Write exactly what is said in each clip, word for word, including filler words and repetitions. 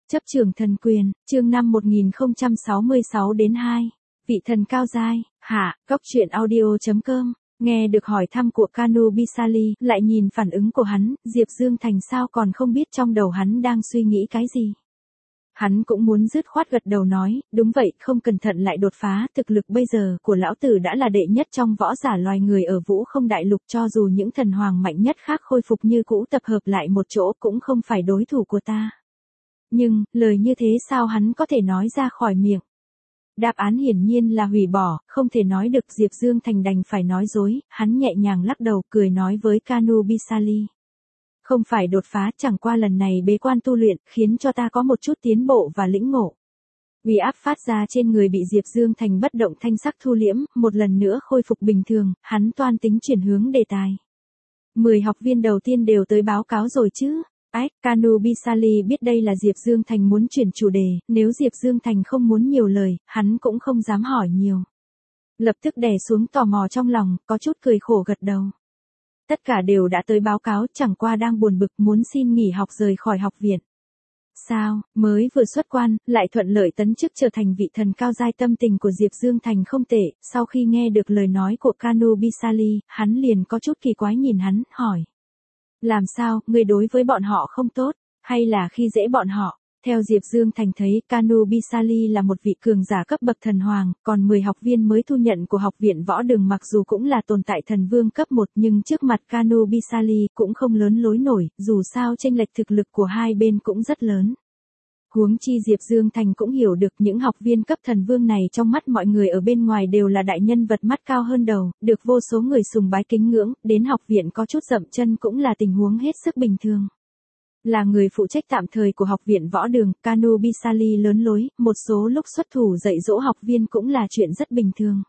Chấp trường thần quyền, chương năm một nghìn không trăm sáu mươi sáu đến hai. Vị thần cao giai, hạ, góc truyện audio chấm com. Nghe được hỏi thăm của Kanu Bisali, lại nhìn phản ứng của hắn, Diệp Dương Thành sao còn không biết trong đầu hắn đang suy nghĩ cái gì. Hắn cũng muốn dứt khoát gật đầu nói, đúng vậy, không cẩn thận lại đột phá, thực lực bây giờ của lão tử đã là đệ nhất trong võ giả loài người ở Vũ Không Đại Lục, cho dù những thần hoàng mạnh nhất khác khôi phục như cũ tập hợp lại một chỗ cũng không phải đối thủ của ta. Nhưng, lời như thế sao hắn có thể nói ra khỏi miệng? Đáp án hiển nhiên là hủy bỏ, không thể nói được. Diệp Dương Thành đành phải nói dối, hắn nhẹ nhàng lắc đầu cười nói với Kanu Bisali. Không phải đột phá, chẳng qua lần này bế quan tu luyện, khiến cho ta có một chút tiến bộ và lĩnh ngộ. Uy áp phát ra trên người bị Diệp Dương Thành bất động thanh sắc thu liễm, một lần nữa khôi phục bình thường, hắn toan tính chuyển hướng đề tài. Mười học viên đầu tiên đều tới báo cáo rồi chứ? Ách, Kanu Bisali biết đây là Diệp Dương Thành muốn chuyển chủ đề, nếu Diệp Dương Thành không muốn nhiều lời, hắn cũng không dám hỏi nhiều. Lập tức đè xuống tò mò trong lòng, có chút cười khổ gật đầu. Tất cả đều đã tới báo cáo, chẳng qua đang buồn bực muốn xin nghỉ học rời khỏi học viện. Sao, mới vừa xuất quan, lại thuận lợi tấn chức trở thành vị thần cao giai. Tâm tình của Diệp Dương Thành không tệ, sau khi nghe được lời nói của Kanu Bisali, hắn liền có chút kỳ quái nhìn hắn, hỏi. Làm sao, ngươi đối với bọn họ không tốt, hay là khi dễ bọn họ? Theo Diệp Dương Thành thấy, Kanu Bisali là một vị cường giả cấp bậc thần hoàng, còn mười học viên mới thu nhận của học viện võ đường mặc dù cũng là tồn tại thần vương cấp một nhưng trước mặt Kanu Bisali cũng không lớn lối nổi, dù sao chênh lệch thực lực của hai bên cũng rất lớn. Huống chi Diệp Dương Thành cũng hiểu được những học viên cấp thần vương này trong mắt mọi người ở bên ngoài đều là đại nhân vật mắt cao hơn đầu, được vô số người sùng bái kính ngưỡng, đến học viện có chút dậm chân cũng là tình huống hết sức bình thường. Là người phụ trách tạm thời của học viện võ đường, Kanu Bisali lớn lối, một số lúc xuất thủ dạy dỗ học viên cũng là chuyện rất bình thường.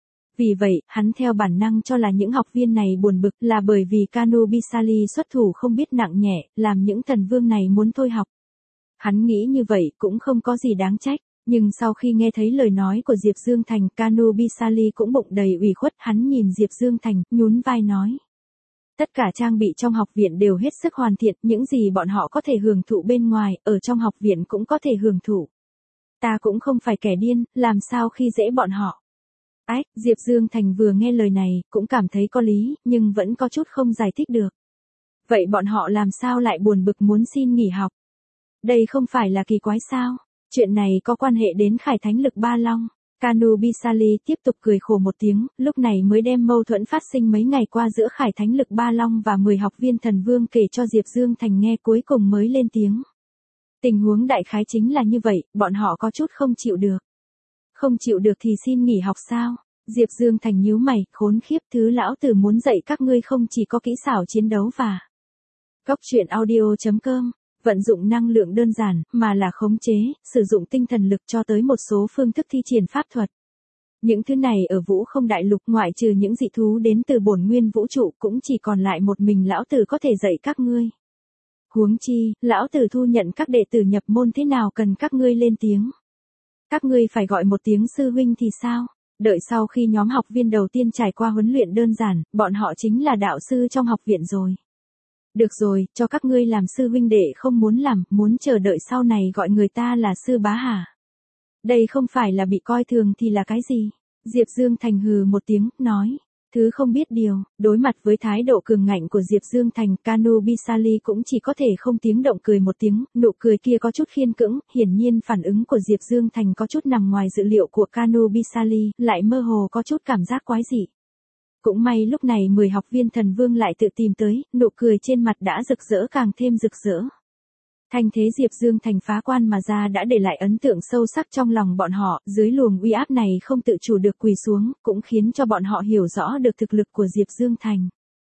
Vì vậy, hắn theo bản năng cho là những học viên này buồn bực là bởi vì Kanu Bisali xuất thủ không biết nặng nhẹ, làm những thần vương này muốn thôi học. Hắn nghĩ như vậy cũng không có gì đáng trách, nhưng sau khi nghe thấy lời nói của Diệp Dương Thành, Kanu Bisali cũng bụng đầy ủy khuất, hắn nhìn Diệp Dương Thành, nhún vai nói. Tất cả trang bị trong học viện đều hết sức hoàn thiện, những gì bọn họ có thể hưởng thụ bên ngoài, ở trong học viện cũng có thể hưởng thụ. Ta cũng không phải kẻ điên, làm sao khi dễ bọn họ. Ách, Diệp Dương Thành vừa nghe lời này, cũng cảm thấy có lý, nhưng vẫn có chút không giải thích được. Vậy bọn họ làm sao lại buồn bực muốn xin nghỉ học? Đây không phải là kỳ quái sao? Chuyện này có quan hệ đến Khải Thánh Lực Ba Long. Kanu Bisali tiếp tục cười khổ một tiếng, lúc này mới đem mâu thuẫn phát sinh mấy ngày qua giữa Khải Thánh Lực Ba Long và mười học viên thần vương kể cho Diệp Dương Thành nghe, cuối cùng mới lên tiếng. Tình huống đại khái chính là như vậy, bọn họ có chút không chịu được. Không chịu được thì xin nghỉ học sao? Diệp Dương Thành nhíu mày, khốn khiếp, thứ lão tử muốn dạy các ngươi không chỉ có kỹ xảo chiến đấu và góc truyện audio chấm com. Vận dụng năng lượng đơn giản, mà là khống chế, sử dụng tinh thần lực cho tới một số phương thức thi triển pháp thuật. Những thứ này ở Vũ Không Đại Lục ngoại trừ những dị thú đến từ bổn nguyên vũ trụ cũng chỉ còn lại một mình lão tử có thể dạy các ngươi. Huống chi, lão tử thu nhận các đệ tử nhập môn thế nào cần các ngươi lên tiếng. Các ngươi phải gọi một tiếng sư huynh thì sao? Đợi sau khi nhóm học viên đầu tiên trải qua huấn luyện đơn giản, bọn họ chính là đạo sư trong học viện rồi. Được rồi, cho các ngươi làm sư huynh đệ không muốn làm, muốn chờ đợi sau này gọi người ta là sư bá hả? Đây không phải là bị coi thường thì là cái gì? Diệp Dương Thành hừ một tiếng, nói. Thứ không biết điều, đối mặt với thái độ cường ngạnh của Diệp Dương Thành, Kanu Bisali cũng chỉ có thể không tiếng động cười một tiếng, nụ cười kia có chút khiên cưỡng, hiển nhiên phản ứng của Diệp Dương Thành có chút nằm ngoài dự liệu của Kanu Bisali, lại mơ hồ có chút cảm giác quái dị. Cũng may lúc này mười học viên thần vương lại tự tìm tới, nụ cười trên mặt đã rực rỡ càng thêm rực rỡ. Thanh thế Diệp Dương Thành phá quan mà ra đã để lại ấn tượng sâu sắc trong lòng bọn họ, dưới luồng uy áp này không tự chủ được quỳ xuống, cũng khiến cho bọn họ hiểu rõ được thực lực của Diệp Dương Thành.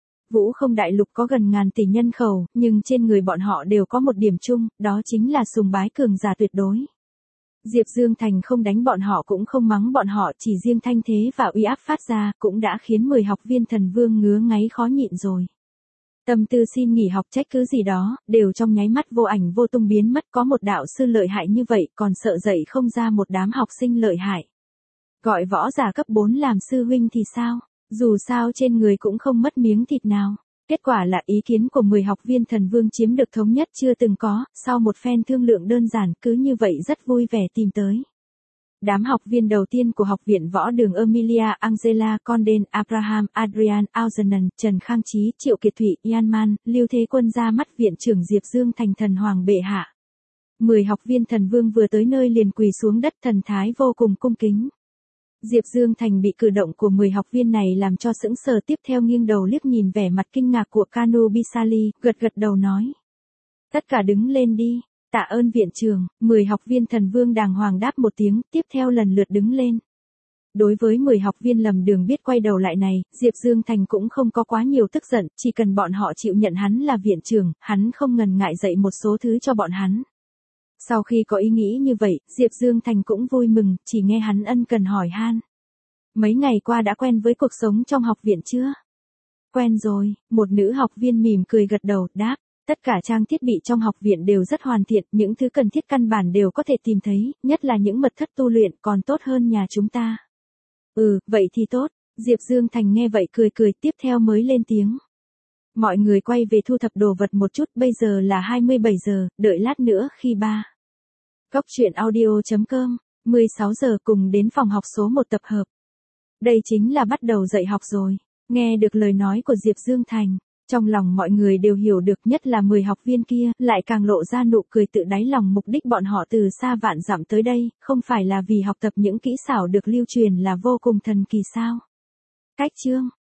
Vũ Không Đại Lục có gần ngàn tỷ nhân khẩu, nhưng trên người bọn họ đều có một điểm chung, đó chính là sùng bái cường giả tuyệt đối. Diệp Dương Thành không đánh bọn họ cũng không mắng bọn họ, chỉ riêng thanh thế và uy áp phát ra, cũng đã khiến mười học viên thần vương ngứa ngáy khó nhịn rồi. Tâm tư xin nghỉ học trách cứ gì đó, đều trong nháy mắt vô ảnh vô tung biến mất. Có một đạo sư lợi hại như vậy, còn sợ dạy không ra một đám học sinh lợi hại. Gọi võ giả cấp bốn làm sư huynh thì sao? Dù sao trên người cũng không mất miếng thịt nào. Kết quả là ý kiến của mười học viên thần vương chiếm được thống nhất chưa từng có, sau một phen thương lượng đơn giản cứ như vậy rất vui vẻ tìm tới. Đám học viên đầu tiên của học viện võ đường Emilia Angela Condén, Abraham, Adrian, Auzenan, Trần Khang Chí, Triệu Kiệt Thụy, Yan Man, Lưu Thế Quân ra mắt viện trưởng Diệp Dương thành thần hoàng bệ hạ. Mười học viên thần vương vừa tới nơi liền quỳ xuống đất thần thái vô cùng cung kính. Diệp Dương Thành bị cử động của mười học viên này làm cho sững sờ, tiếp theo nghiêng đầu liếc nhìn vẻ mặt kinh ngạc của Kanu Bisali, gật gật đầu nói. Tất cả đứng lên đi, tạ ơn viện trưởng. Mười học viên thần vương đàng hoàng đáp một tiếng, tiếp theo lần lượt đứng lên. Đối với mười học viên lầm đường biết quay đầu lại này, Diệp Dương Thành cũng không có quá nhiều tức giận, chỉ cần bọn họ chịu nhận hắn là viện trưởng, hắn không ngần ngại dạy một số thứ cho bọn hắn. Sau khi có ý nghĩ như vậy, Diệp Dương Thành cũng vui mừng, chỉ nghe hắn ân cần hỏi han. Mấy ngày qua đã quen với cuộc sống trong học viện chưa? Quen rồi, một nữ học viên mỉm cười gật đầu, đáp. Tất cả trang thiết bị trong học viện đều rất hoàn thiện, những thứ cần thiết căn bản đều có thể tìm thấy, nhất là những mật thất tu luyện còn tốt hơn nhà chúng ta. Ừ, vậy thì tốt. Diệp Dương Thành nghe vậy cười cười, tiếp theo mới lên tiếng. Mọi người quay về thu thập đồ vật một chút, bây giờ là hai mươi bảy giờ, đợi lát nữa khi ba. Góc truyện audio chấm com, mười sáu giờ cùng đến phòng học số một tập hợp. Đây chính là bắt đầu dạy học rồi. Nghe được lời nói của Diệp Dương Thành, trong lòng mọi người đều hiểu được, nhất là mười học viên kia, lại càng lộ ra nụ cười tự đáy lòng. Mục đích bọn họ từ xa vạn dặm tới đây, không phải là vì học tập những kỹ xảo được lưu truyền là vô cùng thần kỳ sao? Cách chương